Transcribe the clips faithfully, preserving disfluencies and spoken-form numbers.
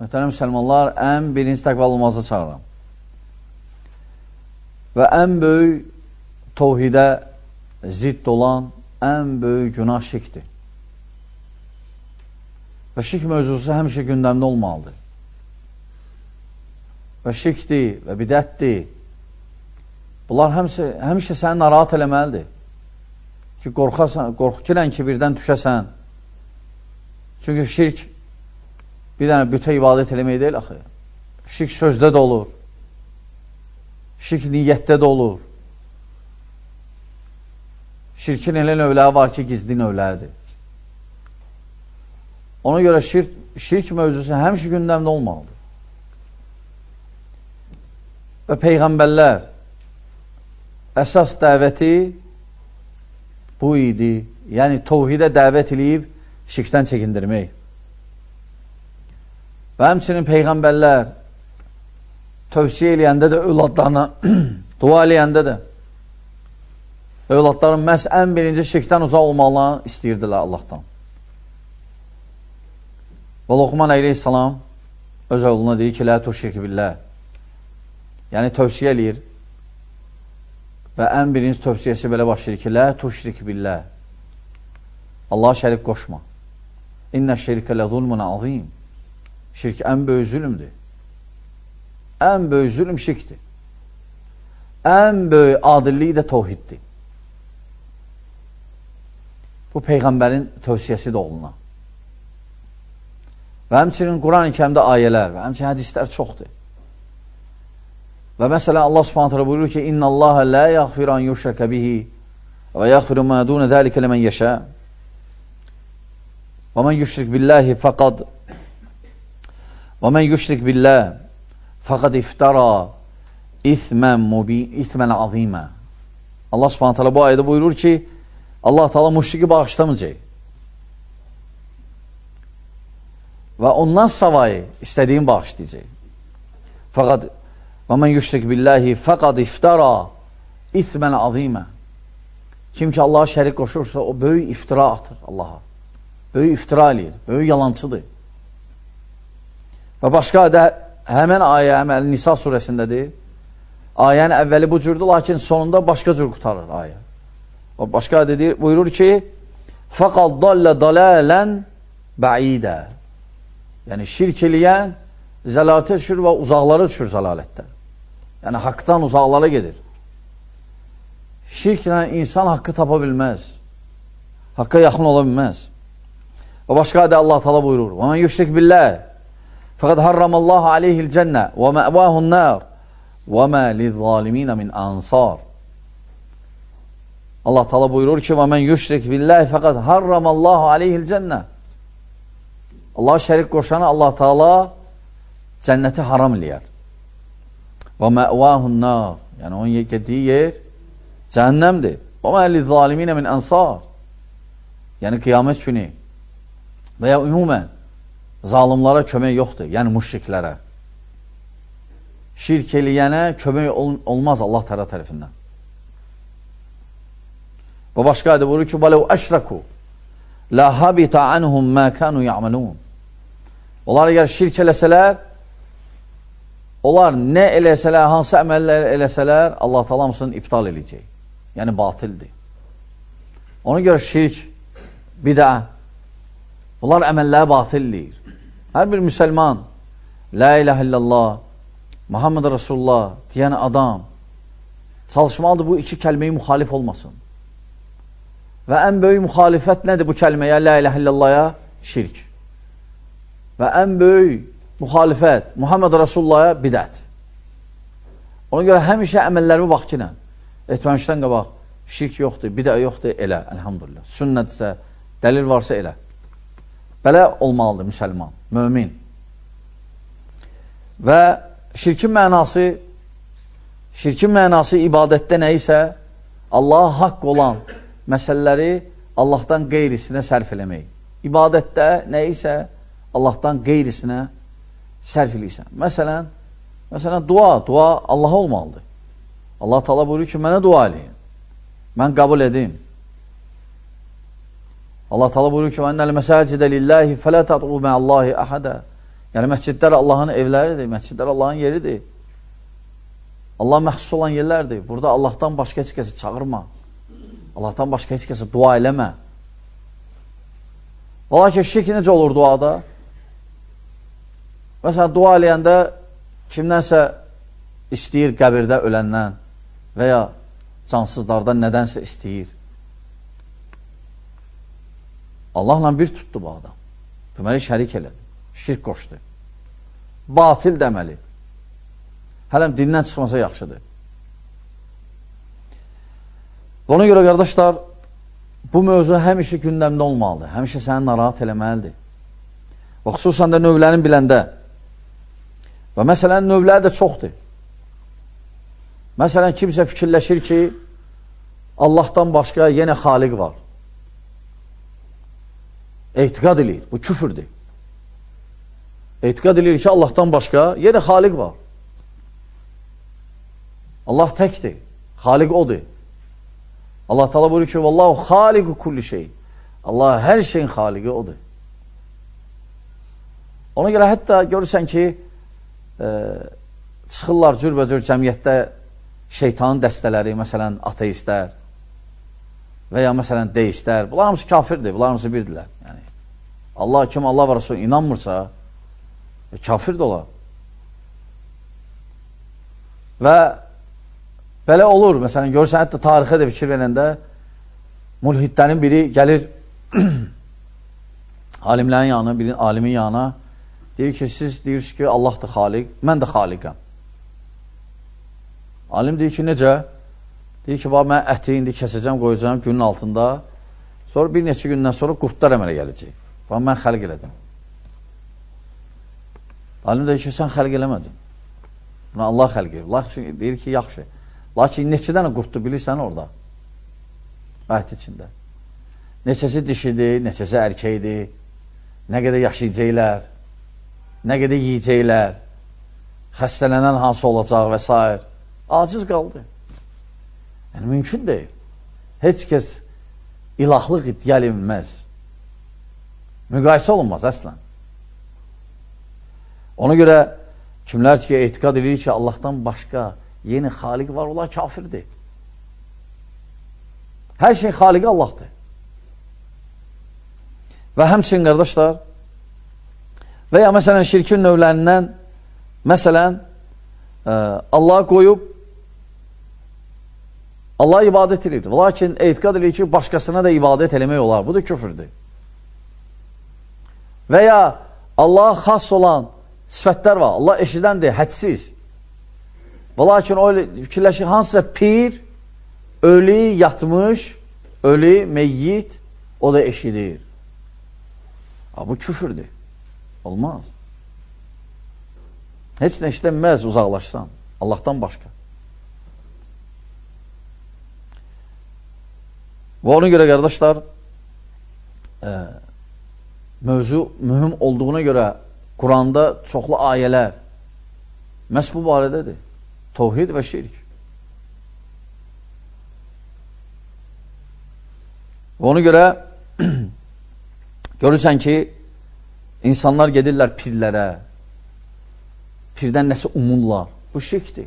Möhtərəm müsəlmanlar, ən birinci təqvalı olmazı çağıram. Və ən böyük tovhidə zidd olan ən böyük günah şirkdir. Və şirk mövzusu həmişə gündəmdə olmalıdır. Və şirkdir və bidətdir. Bunlar həmişə, həmişə səni narahat eləməlidir. Ki, qorxasan, qorxukilən ki, birdən düşəsən. Çünki şirk bir dənə bütə ibadət eləmək deyil axı. Şirk sözdə də olur. Şirk niyyətdə də olur. Şirkin elə növləri var ki, gizli növləridir. Ona görə şirk, şirk mövzusu həmişə gündəmdə olmalıdır. Və Peyğəmbərlər əsas dəvəti bu idi. Yəni, tovhidə dəvət eləyib şirkdən çəkindirmək. Və həmçinin Peyğəmbərlər tövsiyə eləyəndə də övladlarına dua eləyəndə də övladların məhz ən birinci şirkdən uzaq olmalarını istəyirdilər Allahdan. Və Luqman əleyhissalam öz oğluna deyir ki, lə tuşrik billah. Yəni, tövsiyə eləyir. Və ən birinci tövsiyəsi belə başlayır ki, lə tuşrik billah. Allaha şərik qoşma. İnnə şirkə lə zulmun azim. Şirk ən böyük zülümdür. Ən böyük zülüm şirkdir. Ən böyük adillik də tovhiddir. Bu Peyğəmbərin tövsiyəsi də oluna. Və həmçinin Quran-ı Kərimdə ayələr və həmçinin hədislər çoxdur. Və məsələn, Allah subhanət hələ buyurur ki, İnna Allaha la yaghfiru an yushraka bihi və yaghfiru ma dun zalika limen yasha. Və men yushrik billahi faqad və men yushrik billah faqad iftara ithman mubin ithman azima. Allah subhanət hələ bu ayədə buyurur ki, Allah Teala müşriki bağışlamayacaq. Və ondan savayı istədiyin bağışlayacaq. Faqad və mən yushrik billahi faqad iftara ithman azima. Kim ki Allaha şərik qoşursa, o böyük iftira atır Allaha. Böyük iftira eləyir, böyük yalancıdır. Və başqa da həmən ayə, həmən Nisa surəsindədir. Ayənin əvvəli bu cürdür, lakin sonunda başqa cür qutarır ayə. O başqa dedir, buyurur ki, faqad dalle dalalən bəidə. Yəni, şirk eləyən zəlalətə düşür və uzaqlara düşür zəlalətdən. Yəni, haqdan uzaqlara gedir. Şirklə insan haqqı tapa bilməz. Haqqa yaxın ola bilməz. Və başqa adə Allah Teala buyurur, və mən yushrik billah, fəqəd harramallahu aleyhil cənnə, və məvəhun nər, və mə lizzaliminə min ansar. Allah Teala buyurur ki, və mən yushrik billah, fəqəd harramallahu aleyhil cənnə. Allah şərik qoşanı Allah Teala cənnəti haram eləyər. Və məvəhun nər, yəni onun getdiyi yer cəhənnəmdir. Və mə lizzaliminə min ansar. Yəni qiyamət günü və ya ümumən zalimlara kömək yoxdur, yəni müşriklərə. Şirk eləyənə kömək ol olmaz Allah Teala tərəfindən. Və başqa adə buyurur ki, وَلَوْ أَشْرَكُوا لَهَبِتَ عَنْهُمْ مَا كَانُوا يَعْمَلُونَ. Onlar əgər şirk eləsələr, onlar nə eləsələr, hansı əməllər eləsələr, Allah Teala hamısını iptal eləyəcək. Yəni batildir. Ona görə şirk, bidə, bunlar əməlləri batilləyir. Hər bir müsəlman, La ilahe illallah, Muhammed Rasulullah deyən adam çalışmalıdır bu iki kəlməyi müxalif olmasın. Və ən böyük müxalifət nədir bu kəlməyə, La ilahe illallahya? Şirk. Və ən böyük müxalifət Muhammed Rasulullahya bidət. Ona görə həmişə əməllərimi vaxtına etməmişdən qabaq, şirk yoxdur, bidə yoxdur, elə, elhamdülillah. Sünnətsə, dəlil varsa elə. Belə olmalıdır müsəlman, mömin. Və şirkin mənası, şirkin mənası ibadətdə nə isə Allaha haqq olan məsələləri Allahdan qeyrisinə sərf eləmək. İbadətdə nə isə Allahdan qeyrisinə sərf eləyirsən. Məsələn, məsələn, dua, dua Allaha olmalıdır. Allah Teala buyurur ki, mənə dua eləyin. Mən qəbul edim. Allah Teala buyurur ki, "Vənnəl məsəcidə lillahi fələ təd'u mə'allahi əhədə." Yəni, məscidlər Allahın evləridir, məscidlər Allahın yeridir. Allah məxsus olan yerlərdir. Burada Allahdan başqa heç kəsi çağırma. Allahdan başqa heç kəsi dua eləmə. Ola ki, şirk necə olur duada? Məsələn, dua eləyəndə kimdənsə istəyir qəbirdə öləndən və ya cansızlardan nədənsə istəyir. Allahla bir tutdu bu adam. Deməli, şərik elədi. Şirk qoşdu. Batil deməli. Hələm dindən çıxmasa yaxşıdır. Ona görə, qardaşlar, bu mövzu həmişə gündəmdə olmalıdır. Həmişə səni narahat eləməlidir. Və xüsusən də növlərin biləndə. Və məsələn, növləri də çoxdur. Məsələn, kimsə fikirləşir ki, Allahdan başqa yenə xaliq var. Etiqad edir, bu küfürdür. Etiqad edir ki, Allahdan başqa yenə xaliq var. Allah təkdir, xaliq odur. Allah Teala buyurur ki, Vallahu xaliqu kulli şey. Allah hər şeyin xaliqi odur. Ona görə hətta görürsən ki, e, çıxırlar cürbəcür cəmiyyətdə şeytanın dəstələri, məsələn, ateistlər və ya məsələn, deistlər. Bunlar hamısı kafirdir, bunlar hamısı birdirlər. Yəni, Allah kim Allah və Rasul inanmırsa, e, kafir də olar. Və belə olur, məsələn, görürsən, hətta tarixə də fikir verəndə mulhidlərin biri gəlir alimlərin yanına, birinin alimin yanına, deyir ki, siz deyirsiniz ki, Allahdır xaliq, mən də xaliqəm. Alim deyir ki, necə? Deyir ki, mən əti indi kəsəcəm, qoyacağım günün altında, sonra bir neçə gündən sonra qurtlar əmələ gələcək. Mən xəlq elədim. Alim deyir ki, sən xəlq eləmədin. Buna Allah xəlq edir. Allah deyir ki, yaxşı. Lakin neçə dənə qurtdu bilirsən orada? Əhd içində. Neçəsi dişidir, neçəsi ərkəkdir, nə qədər yaşayacaqlar, nə qədər yiyəcəklər, xəstələnən hansı olacaq və s. Aciz qaldı. Yəni, mümkün deyil. Heç kəs ilahlıq iddia edilməz. Müqayisə olunmaz əslən. Ona görə kimlər ki, etiqad edir ki, Allahdan başqa yeni xaliq var, onlar kafirdir. Hər şey xaliqi Allahdır. Və həmçinin, qardaşlar, və ya məsələn, şirkin növlərindən, məsələn, Allah qoyub, Allah ibadət edir. Lakin etiqad edir ki, başqasına da ibadət eləmək olar. Bu da küfürdür. Və ya Allaha xas olan sifətlər var. Allah eşidəndir, hədsiz. Və lakin o fikirləşir, hansısa pir, ölü, yatmış, ölü, meyyit, o da eşidir. Ha, bu küfürdür. Olmaz. Heç nə işlənməz uzaqlaşsan, Allahdan başqa. Və ona görə, qardaşlar, e, mövzu mühüm olduğuna görə Quranda çoxlu ayələr məhz bu barədədir. Təvhid və şirk. Və ona görə görürsən ki, insanlar gedirlər pirlərə, pirdən nəsə umurlar. Bu şirkdir.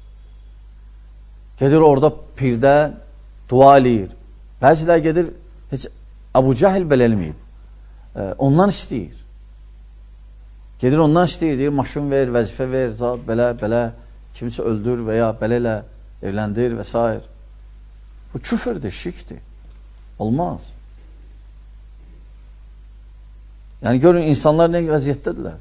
Gedir orada pirdən dua eləyir. Bəzilər gedir, heç Əbu Cəhil belə elməyib. E, ondan istəyir. Gedir ondan istəyir, deyir, maşın ver, vəzifə ver, zat, belə, belə, kimsə öldür və ya belə ilə evləndir və s. Bu küfürdür, şirkdir. Olmaz. Yəni, görün, insanlar nə vəziyyətdədirlər.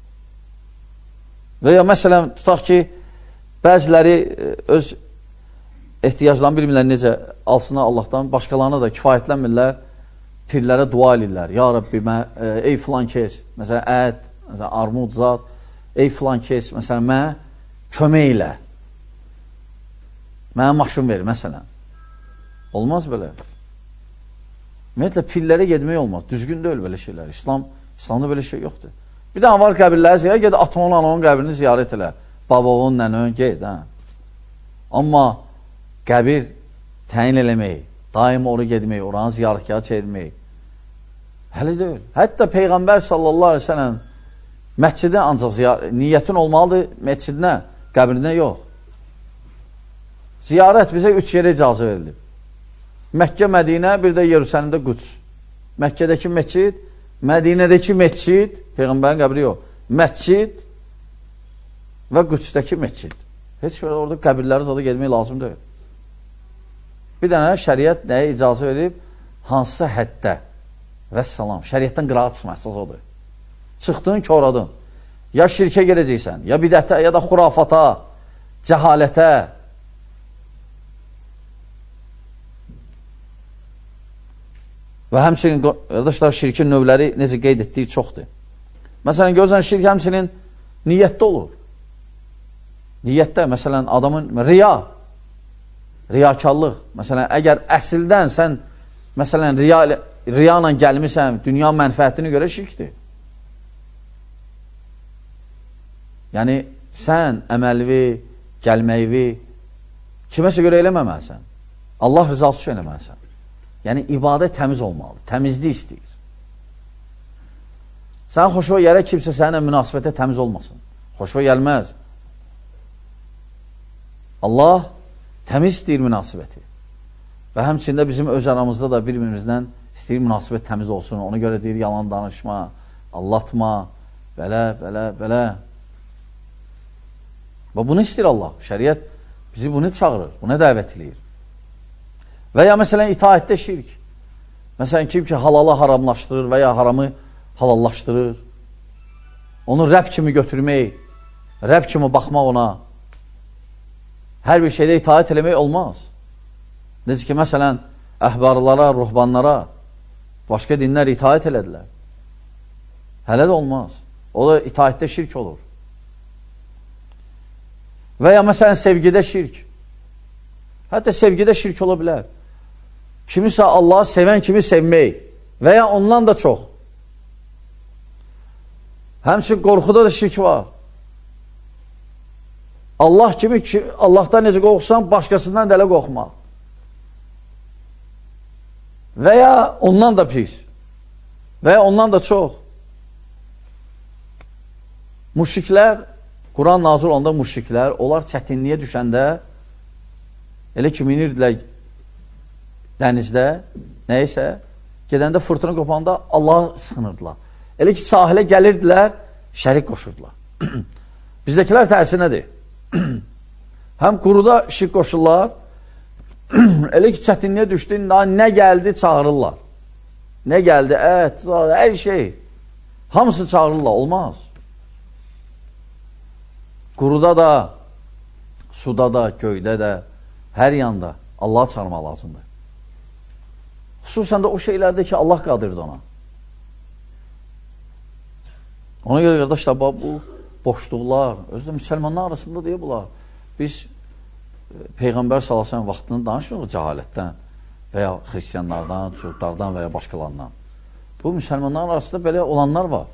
Və ya məsələn, tutaq ki, bəziləri öz ehtiyaclarını bilmirlər necə alsınlar Allahdan, başqalarına da kifayətlənmirlər, pirlərə dua edirlər. Ya Rabbi, mən, ey filan kes, məsələn, ət, məsələn, armud, zat, ey filan kes, məsələn, mən kömək ilə, mənə maşın verir, məsələn. Olmaz belə. Ümumiyyətlə, pirlərə gedmək olmaz. Düzgün deyil belə şeylər. İslam, İslamda belə şey yoxdur. Bir də var qəbirləri ziyarət, ged atamın, anamın qəbirini ziyarət elə. Babavın, nənön, ged, hə. Amma qəbir təyin eləmək, daim oraya gedmək, oranı ziyarətgahı çevirmək, hələ deyil. Hətta Peyğəmbər sallallahu aleyhi ve sellem Məscidə ancaq niyyətin olmalıdır məscidinə, qəbrinə yox. Ziyarət bizə üç yerə icazə verilir. Məkkə, Mədinə, bir də Yerusəlimdə Qüds. Məkkədəki məscid, Mədinədəki məscid, Peyğəmbərin qəbri yox, məscid və Qüdsdəki məscid. Heç bir orada qəbirləri zada getmək lazım deyil. Bir dənə şəriət nəyə icazə verib? Hansısa həddə və salam. Şəriətdən qırağa çıxma, əsas odur. Çıxdın, koradın. Ya şirkə gedəcəksən, ya bidətə, ya da xurafata, cəhalətə. Və həmçinin, qardaşlar, şirkin növləri necə qeyd etdiyi çoxdur. Məsələn, görürsən, şirk həmçinin niyyətdə olur. Niyyətdə, məsələn, adamın riya, riyakarlıq. Məsələn, əgər əsildən sən, məsələn, riya, riya ilə gəlmirsən, dünya mənfəətini görə şirkdir. Yəni, sən əməlvi, gəlməkvi kiməsə görə eləməməlisən. Allah rızası üçün eləməlisən. Yəni, ibadət təmiz olmalıdır. Təmizlik istəyir. Sən xoşuna yerə kimsə səninlə münasibətə təmiz olmasın. Xoşuna gəlməz. Allah təmiz istəyir münasibəti. Və həmçində bizim öz aramızda da bir-birimizdən istəyir münasibət təmiz olsun. Ona görə deyir, yalan danışma, allatma, belə, belə, belə. Və bunu istəyir Allah. Şəriət bizi bunu çağırır, buna dəvət edir. Və ya məsələn, itaətdə şirk. Məsələn, kim ki, halalı haramlaşdırır və ya haramı halallaşdırır. Onu Rəbb kimi götürmək, Rəbb kimi baxmaq ona. Hər bir şeydə itaət eləmək olmaz. Necə ki, məsələn, əhbarlara, ruhbanlara, başqa dinlər itaət elədilər. Hələ də olmaz. O da itaətdə şirk olur. Və ya məsələn, sevgidə şirk. Hətta sevgidə şirk ola bilər. Kimisə Allahı sevən kimi sevmək və ya ondan da çox. Həmçin qorxuda da şirk var. Allah kimi, Allahdan necə qorxsan, başqasından da elə qorxmaq. Və ya ondan da pis. Və ya ondan da çox. Müşriklər, Quran nazil olanda müşriklər, onlar çətinliyə düşəndə elə ki, minirdilər dənizdə, nəysə, gedəndə fırtına qopanda Allah'a sığınırdılar. Elə ki, sahilə gəlirdilər, şərik qoşurdular. Bizdəkilər tərsinədir. Həm quruda şirk qoşurlar, elə ki, çətinliyə düşdü, nə gəldi, çağırırlar. Nə gəldi, ət, hər şey. Hamısı çağırırlar, olmaz. Quruda da, suda da, göydə də, hər yanda Allah'a çağırmaq lazımdır. Xüsusən də o şeylərdə ki, Allah qadirdir ona. Ona görə, qardaşlar, bu boşluqlar, özdə müsəlmanlar arasında deyə bunlar. Biz Peyğəmbər sallallahu əleyhi və səlləm vaxtını danışmırıq cəhalətdən və ya xristiyanlardan, cürdlardan və ya başqalarından. Bu, müsəlmanlar arasında belə olanlar var.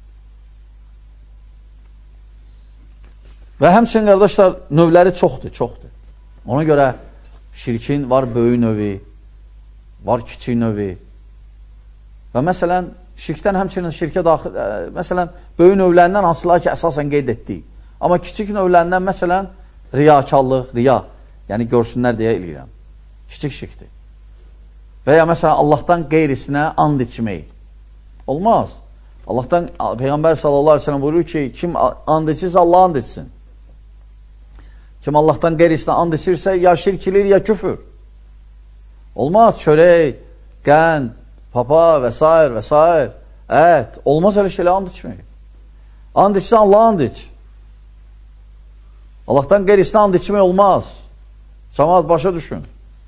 Və həmçinin, qardaşlar, növləri çoxdur, çoxdur. Ona görə şirkin var böyük növü, var kiçik növü. Və məsələn, şirkdən həmçinin şirkə daxil, ə, məsələn, böyük növlərindən hansılar ki, əsasən qeyd etdik. Amma kiçik növlərindən, məsələn, riyakarlıq, riya, yəni görsünlər deyə eləyirəm. Kiçik şirkdir. Və ya məsələn, Allahdan qeyrisinə and içmək. Olmaz. Allahdan, Peyğəmbər sallallahu əleyhi və səlləm buyurur ki, kim and içirsə, Allah and içsin. Kim Allahdan qeyrisinə and içirsə, ya şirk ilir, ya küfür. Olmaz, çörək, qənd, papa və s. və s. Ət, olmaz elə şeylə and içmək. And içsən, Allah and iç. Allahdan qeyrisinə and içmək olmaz. Cəmaət başa düşün.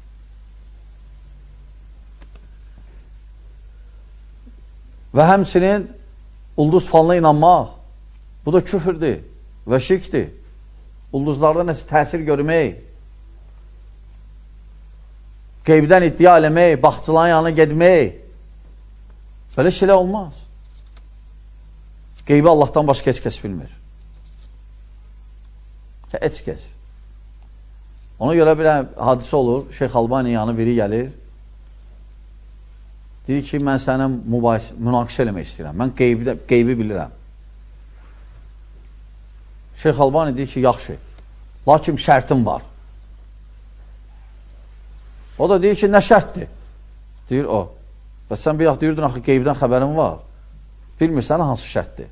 Və həmçinin ulduz falına inanmaq, bu da küfürdür və şirkdir. Ulduzlarda nəsə təsir görmək, qeybdən iddia eləmək, baxçıların yanına gedmək, belə şeylə olmaz. Qeybi Allahdan başqa heç kəs bilmir. Heç kəs. Ona görə bir hadisə olur, Şeyx Albani yanı biri gəlir, deyir ki, mən sənə münaqişə eləmək istəyirəm, mən qeybi, qeybi bilirəm. Şeyx Albani deyir ki, yaxşı, lakin şərtim var. O da deyir ki, nə şərtdir? Deyir o. Və sən bir yaxı deyirdin, axı, qeybdən xəbərin var. Bilmirsən hansı şərtdir?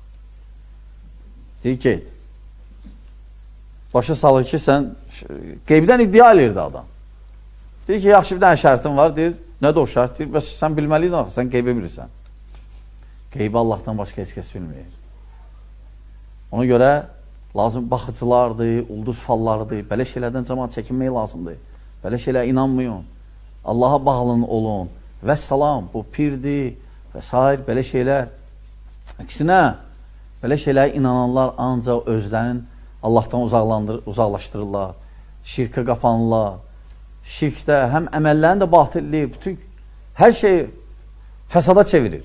Deyir, qeyd. Başa salır ki, sən qeybdən iddia edirdi adam. Deyir ki, yaxşı bir dənə şərtin var. Deyir, nədir o şərt? Deyir, bəs sən bilməliydin axı, sən qeybə bilirsən. Qeybi Allahdan başqa heç kəs bilmir. Ona görə lazım baxıcılardır, ulduz fallarıdır. Belə şeylərdən cəmaat çəkinmək lazımdır. Belə şeylə inanmayın. Allaha bağlın olun. Və salam, bu pirdir və s. belə şeylər. Əksinə, belə şeylərə inananlar ancaq özlərinin Allahdan uzaqlaşdırırlar. Şirkə qapanırlar. Şirkdə həm əməllərini də batildir. Bütün hər şey fəsada çevirir.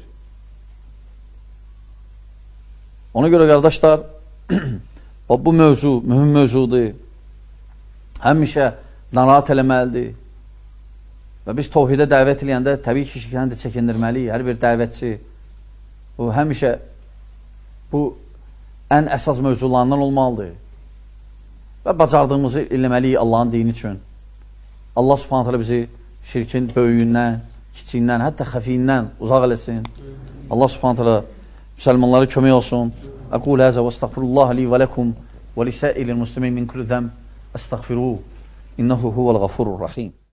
Ona görə qardaşlar, bu mövzu, mühüm mövzudur. Həmişə narahat eləməlidir. Və biz tohidə dəvət eləyəndə təbii ki, şirkəni də çəkindirməliyik. Hər bir dəvətçi bu, həmişə bu ən əsas mövzularından olmalıdır. Və bacardığımızı eləməliyik Allahın dini üçün. Allah subhanət hələ bizi şirkin böyüyündən, kiçiyindən, hətta xəfiyindən uzaq eləsin. Allah subhanət hələ müsəlmanları kömək olsun. Əqul əzə və estəğfirullah li və ləkum və lisəilil muslimin min kulli zəm əstəğfiruhu. İnnehu huvəl ğafurur rahim.